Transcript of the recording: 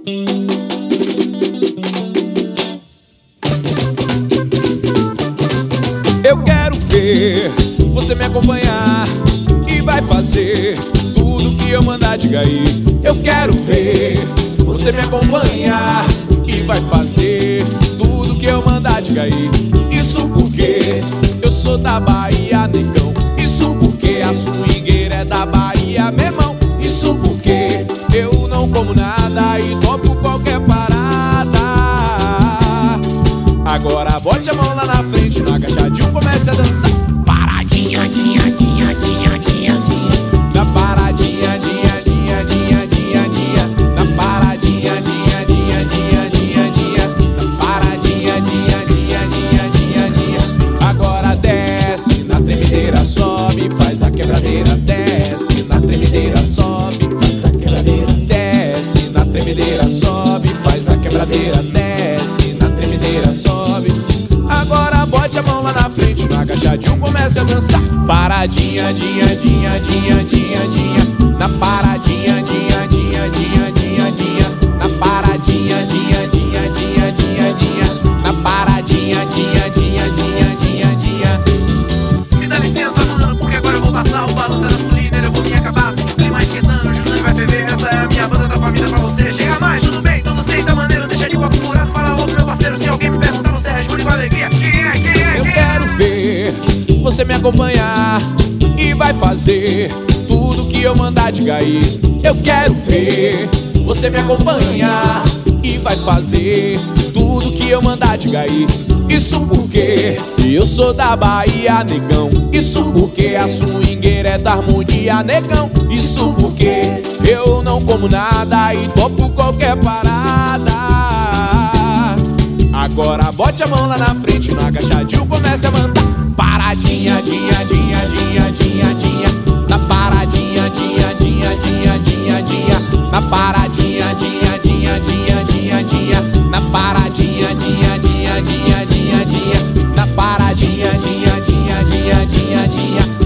Eu quero ver você me acompanhar e vai fazer tudo que eu mandar, diga aí. Eu quero ver você me acompanhar e vai fazer tudo que eu mandar, diga aí. Isso porque eu sou da Bahia, negão. Isso porque a swingueira é da Bahia, meu irmão. Isso porque eu não como nada e topo qualquer parada. Agora bote a mão lá na frente, no agachadinho comece a dançar. Paradinha, dinha, dinha, dinha, dinha, dinha. Na paradinha, dinha, dinha, dinha, dinha, dinha. Na paradinha, dinha, dinha, dinha, dinha, dinha. Na paradinha, dinha, dinha, dinha, dinha, dinha. Agora desce, na tremedeira sobe, faz a quebradeira. Desce, na tremedeira sobe, faz a quebradeira. Desce, na tremedeira sobe, faz a quebradeira. Desce, na tremedeira sobe. Agora bote a mão lá na frente, no agachadinho comece a dançar. Paradinha, dinha, dinha, dinha, dinha, dinha. Na paradinha, dinha, dinha, dinha, dinha, dinha. Na paradinha, dinha, dinha, dinha, dinha, dinha. Na paradinha, dinha, dinha, dinha, dinha, dinha. Me dá licença, mano, porque agora eu vou passar o balanço da sua líder, eu vou me acabar. Se o clima esquentando, o Junante vai ferver. Essa é a minha banda da família pra você. Chega mais, tudo bem, tudo sei da maneira. Deixa de copo furado, fala outro, meu parceiro. Se alguém me perguntar, você responde com alegria. Quem é, quem é? Eu quero ver você me acompanhar e vai fazer tudo que eu mandar, diga aí. Eu quero ver você me acompanhar e vai fazer tudo que eu mandar, diga aí. Isso porque eu sou da Bahia, negão. Isso porque a swingueira é da harmonia, negão. Isso porque eu não como nada e topo qualquer parada. Agora bote a mão lá na frente, no agachadinho comece a mandar. Paradinha, dinha, dinha, dinha, dinha, dinha. Na paradinha, dinha, dinha, dinha, dinha, dinha. Na paradinha, dinha, dinha, dinha, dinha, dinha. Na paradinha, dinha, dinha, dinha, dinha, dinha. Na paradinha, dinha, dinha, dinha, dinha, dinha.